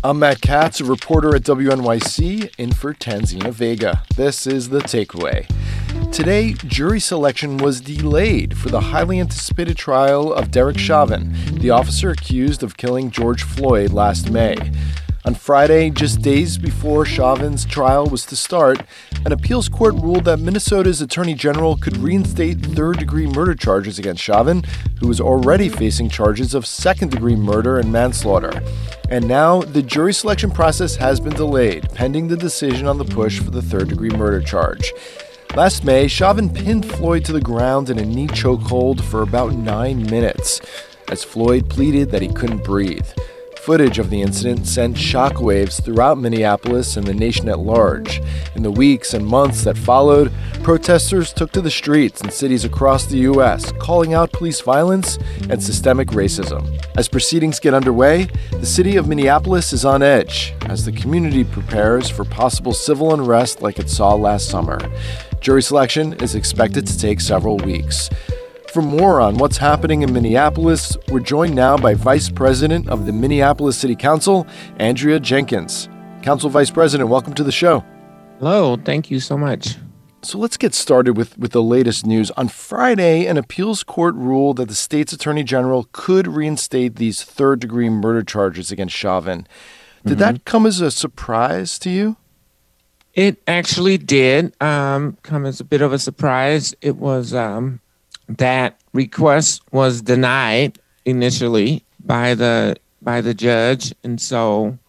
I'm Matt Katz, a reporter at WNYC, in for Tanzina Vega. This is The Takeaway. Today, jury selection was delayed for the highly anticipated trial of Derek Chauvin, the officer accused of killing George Floyd last May. On Friday, just days before Chauvin's trial was to start, an appeals court ruled that Minnesota's attorney general could reinstate third-degree murder charges against Chauvin, who was already facing charges of second-degree murder and manslaughter. And now, the jury selection process has been delayed, pending the decision on the push for the third-degree murder charge. Last May, Chauvin pinned Floyd to the ground in a knee chokehold for about 9 minutes, as Floyd pleaded that he couldn't breathe. Footage of the incident sent shockwaves throughout Minneapolis and the nation at large. In the weeks and months that followed, protesters took to the streets in cities across the U.S., calling out police violence and systemic racism. As proceedings get underway, the city of Minneapolis is on edge as the community prepares for possible civil unrest like it saw last summer. Jury selection is expected to take several weeks. For more on what's happening in Minneapolis, we're joined now by Vice President of the Minneapolis City Council, Andrea Jenkins. Council Vice President, welcome to the show. Hello, thank you so much. So let's get started with the latest news. On Friday, an appeals court ruled that the state's attorney general could reinstate these third-degree murder charges against Chauvin. Did that come as a surprise to you? It actually did come as a bit of a surprise. It was... That request was denied initially by the judge. And so,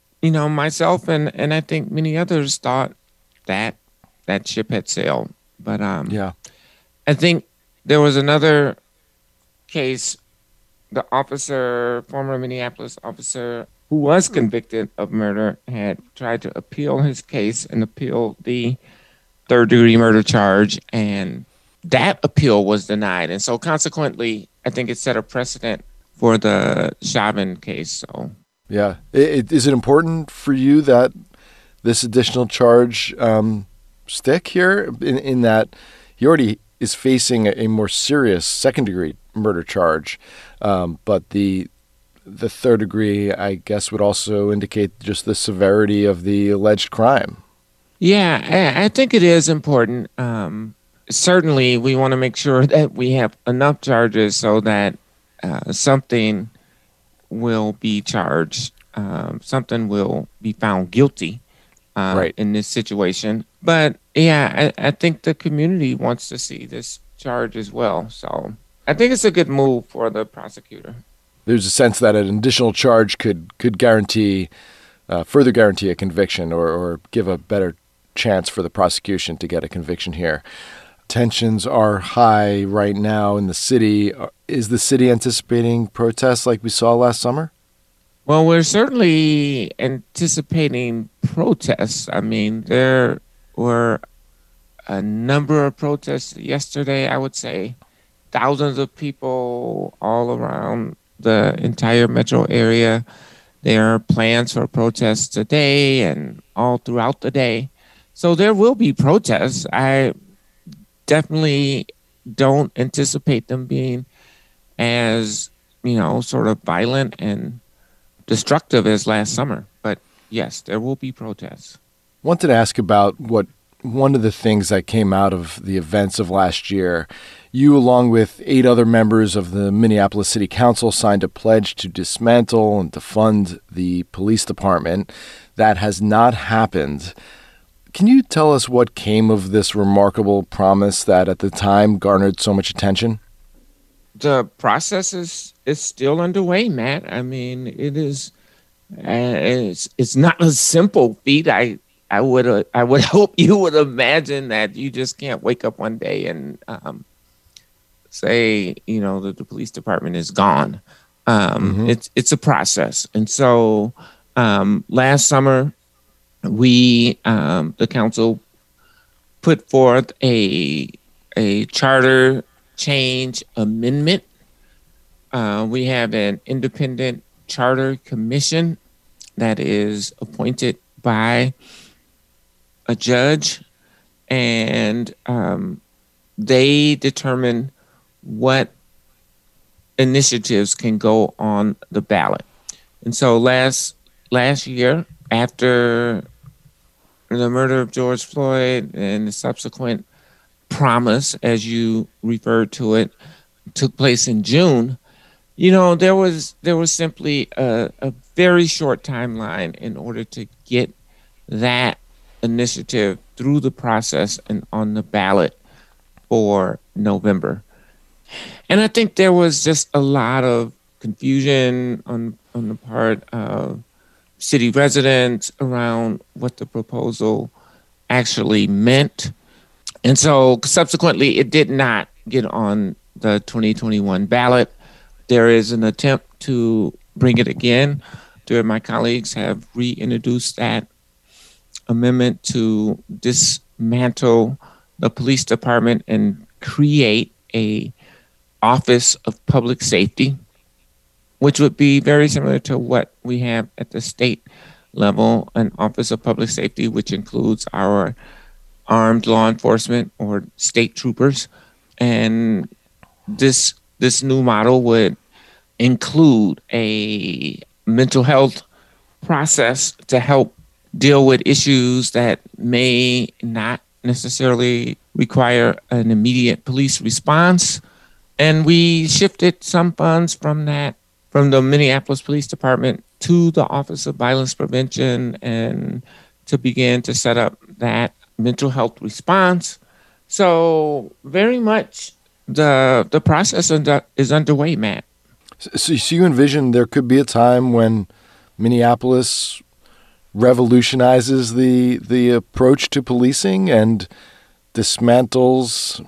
myself and I think many others thought that ship had sailed. But I think there was another case, the former Minneapolis officer who was convicted of murder had tried to appeal his case and appeal the third-degree murder charge, and that appeal was denied. And so consequently, I think it set a precedent for the Chauvin case. So, yeah. Is it important for you that this additional charge stick here in that he already is facing a more serious second-degree murder charge, but the third degree, I guess, would also indicate just the severity of the alleged crime? Yeah, I think it is important. Certainly, we want to make sure that we have enough charges so that something will be charged, something will be found guilty in this situation. But yeah, I think the community wants to see this charge as well. So I think it's a good move for the prosecutor. There's a sense that an additional charge could guarantee, further guarantee a conviction or give a better chance for the prosecution to get a conviction here. Tensions are high right now in the city. Is the city anticipating protests like we saw last summer? Well, we're certainly anticipating protests. I mean, there were a number of protests yesterday. I would say thousands of people all around the entire metro area. There are plans for protests today and all throughout the day. So there will be protests. I definitely don't anticipate them being as, sort of violent and destructive as last summer. But yes, there will be protests. I wanted to ask about one of the things that came out of the events of last year. You, along with 8 other members of the Minneapolis City Council, signed a pledge to dismantle and defund the police department. That has not happened. Can you tell us what came of this remarkable promise that at the time garnered so much attention? The process is still underway, Matt. I mean, it is. It's not a simple feat. I would hope you would imagine that you just can't wake up one day and say that the police department is gone. It's a process, and so last summer, we, the council, put forth a charter change amendment. We have an independent charter commission that is appointed by a judge, and they determine what initiatives can go on the ballot. And so last last year after the murder of George Floyd and the subsequent promise, as you referred to it, took place in June. There was simply a very short timeline in order to get that initiative through the process and on the ballot for November. And I think there was just a lot of confusion on the part of city residents around what the proposal actually meant. And so subsequently, it did not get on the 2021 ballot. There is an attempt to bring it again. Two of my colleagues have reintroduced that amendment to dismantle the police department and create a Office of Public Safety, which would be very similar to what we have at the state level, an Office of Public Safety, which includes our armed law enforcement or state troopers. And this new model would include a mental health process to help deal with issues that may not necessarily require an immediate police response. And we shifted some funds from the Minneapolis Police Department to the Office of Violence Prevention and to begin to set up that mental health response. So very much the process is underway, Matt. So you envision there could be a time when Minneapolis revolutionizes the approach to policing and dismantles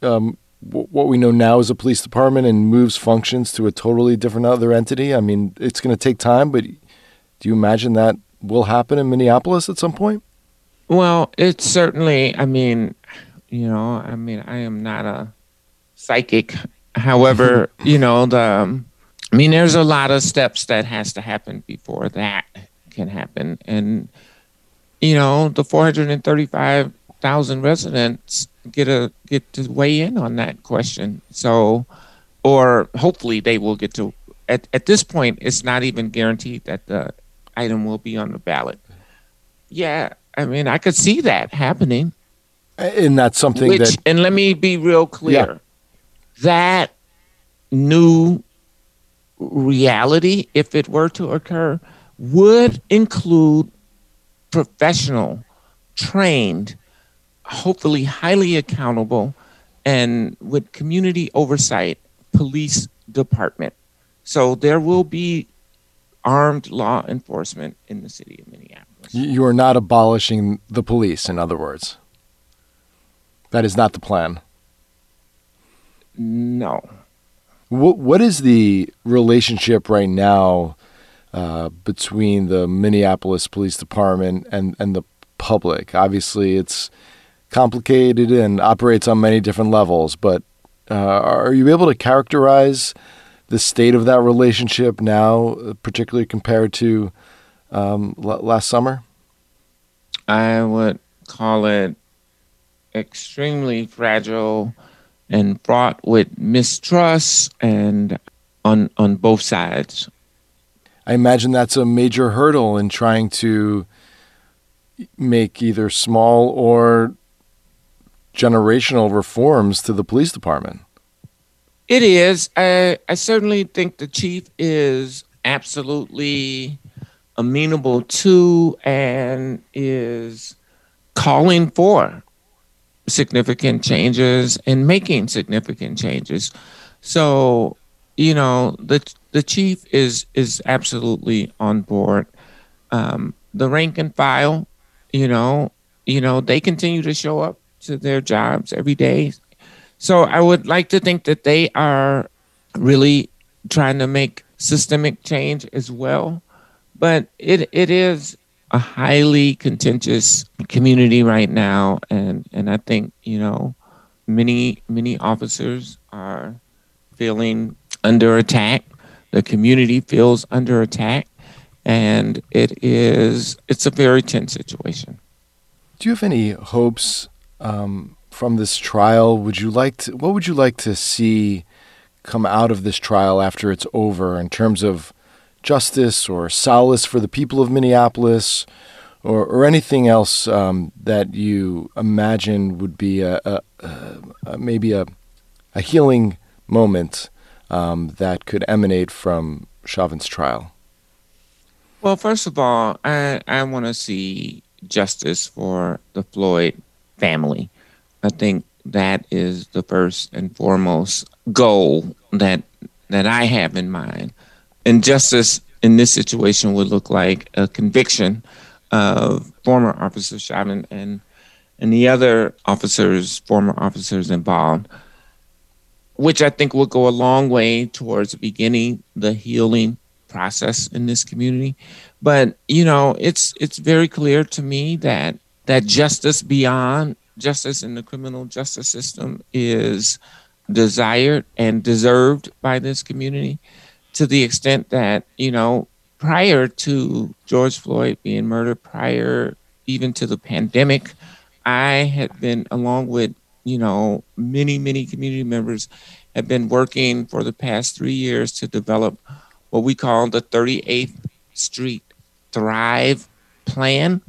what we know now as a police department and moves functions to a totally different other entity? I mean, it's going to take time, but do you imagine that will happen in Minneapolis at some point? Well, it's certainly, I am not a psychic. However, there's a lot of steps that has to happen before that can happen. And, the 435,000 residents get to weigh in on that question. So, or hopefully they will get to, at this point, it's not even guaranteed that the item will be on the ballot. Yeah, I could see that happening. And that's something and let me be real clear. Yeah. That new reality, if it were to occur, would include professional, trained, hopefully highly accountable, and with community oversight police department. So there will be armed law enforcement in the city of Minneapolis. You are not abolishing the police, in other words. That is not the plan. No. What is the relationship right now between the Minneapolis Police Department and the public? Obviously, it's complicated and operates on many different levels, but are you able to characterize the state of that relationship now, particularly compared to last summer? I would call it extremely fragile and fraught with mistrust and on both sides. I imagine that's a major hurdle in trying to make either small or generational reforms to the police department. It is. I certainly think the chief is absolutely amenable to and is calling for significant changes and making significant changes. So, the chief is absolutely on board. The rank and file, they continue to show up to their jobs every day. So I would like to think that they are really trying to make systemic change as well. But it is a highly contentious community right now. And I think, many officers are feeling under attack. The community feels under attack. And it's a very tense situation. Do you have any hopes from this trial? What would you like to see come out of this trial after it's over in terms of justice or solace for the people of Minneapolis, or anything else that you imagine would be maybe a healing moment that could emanate from Chauvin's trial? Well, first of all, I want to see justice for the Floyd family. I think that is the first and foremost goal that I have in mind. And justice in this situation would look like a conviction of former Officer Chauvin and the other former officers involved, which I think will go a long way towards beginning the healing process in this community. But, it's very clear to me that justice beyond justice in the criminal justice system is desired and deserved by this community, to the extent that, prior to George Floyd being murdered, prior even to the pandemic, I had been, along with, many, many community members, have been working for the past 3 years to develop what we call the 38th Street Thrive Plan.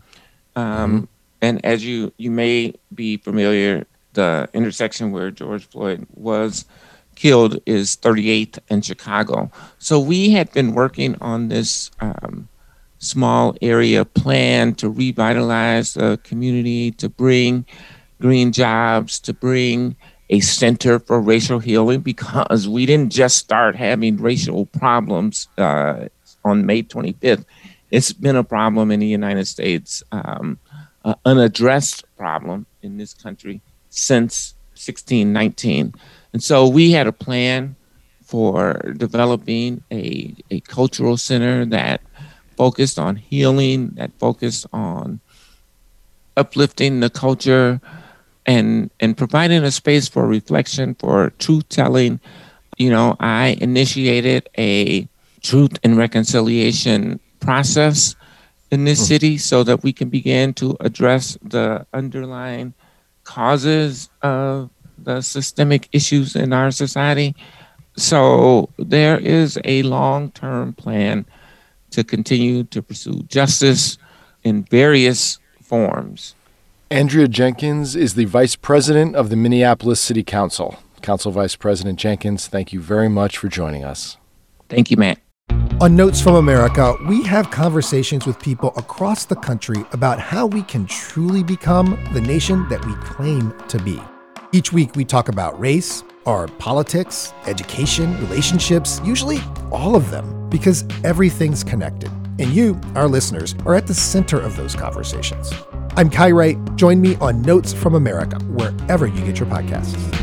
And as you may be familiar, the intersection where George Floyd was killed is 38th in Chicago. So we had been working on this small area plan to revitalize the community, to bring green jobs, to bring a center for racial healing, because we didn't just start having racial problems on May 25th. It's been a problem in the United States, unaddressed problem in this country since 1619. And so we had a plan for developing a cultural center that focused on healing, that focused on uplifting the culture, and providing a space for reflection, for truth-telling. I initiated a truth and reconciliation process in this city so that we can begin to address the underlying causes of the systemic issues in our society. So there is a long-term plan to continue to pursue justice in various forms. Andrea Jenkins is the Vice President of the Minneapolis City Council. Council Vice President Jenkins, thank you very much for joining us. Thank you, Matt. On Notes from America, we have conversations with people across the country about how we can truly become the nation that we claim to be. Each week, we talk about race, our politics, education, relationships, usually all of them, because everything's connected. And you, our listeners, are at the center of those conversations. I'm Kai Wright. Join me on Notes from America, wherever you get your podcasts.